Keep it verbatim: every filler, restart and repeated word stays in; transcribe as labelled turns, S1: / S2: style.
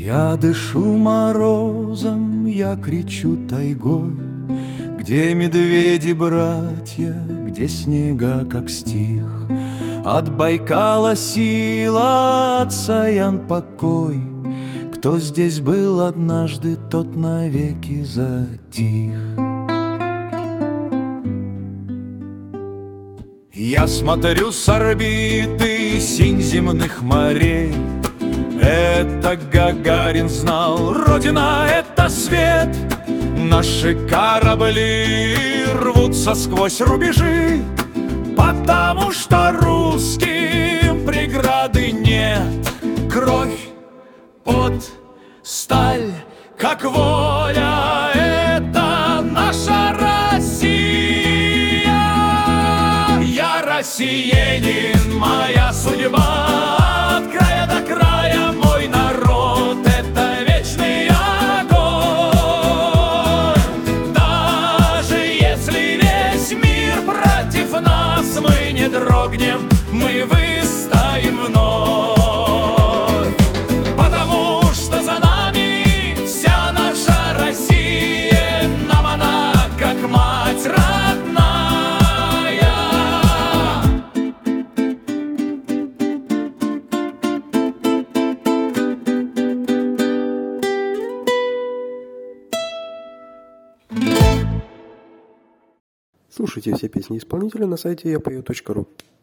S1: Я дышу морозом, я кричу тайгой, где медведи-братья, где снега, как стих. От Байкала сила, от Саян покой. Кто здесь был однажды, тот навеки затих. Я смотрю с орбиты синь земных морей. Это Гагарин знал, Родина — это свет. Наши корабли рвутся сквозь рубежи, потому что русским преграды нет. Кровь, пот, сталь, как воля — это наша Россия. Я россиянин, моя судьба. От края до края мой народ — это вечный огонь. Даже если весь мир против нас, мы не дрогнем, мы выстоим вновь. Потому что за нами вся наша Россия, нам она как мать родная.
S2: Слушайте все песни исполнителя на сайте я пою точка ру.